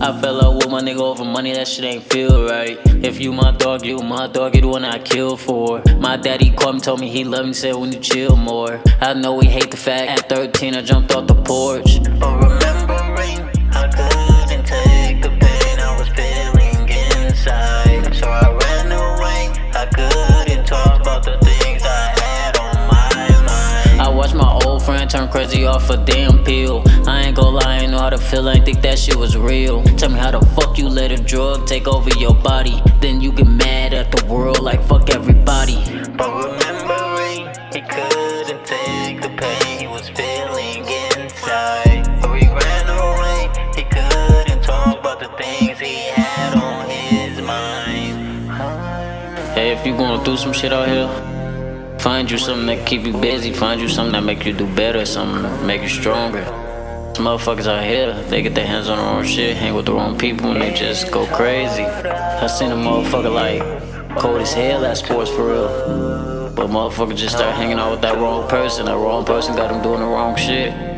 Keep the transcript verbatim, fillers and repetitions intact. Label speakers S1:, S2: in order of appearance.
S1: I fell out with my nigga over money, that shit ain't feel right. If you my dog, you my dog, you the one I kill for. My daddy called me, told me he loved me, said when you chill more. I know he hate the fact, at thirteen I jumped off the porch.
S2: But remembering, I couldn't take the pain I was feeling inside. So I ran away, I couldn't talk about the things I had on my mind.
S1: I watched my old friend turn crazy off a damn pill. I ain't gon' lie, I ain't know how to feel, I ain't think that shit was real. Tell me how the fuck you let a drug take over your body, then you get mad at the world like fuck everybody.
S2: But remembering, he couldn't take the pain he was feeling inside. So he ran away, he couldn't talk about the things he had on his mind.
S1: Hey, if you going through some shit out here, find you something that keep you busy, find you something that make you do better, something that make you stronger. Some motherfuckers out here, they get their hands on the wrong shit, hang with the wrong people, and they just go crazy. I seen a motherfucker like cold as hell at sports for real, but motherfucker just start hanging out with that wrong person. That wrong person got him doing the wrong shit.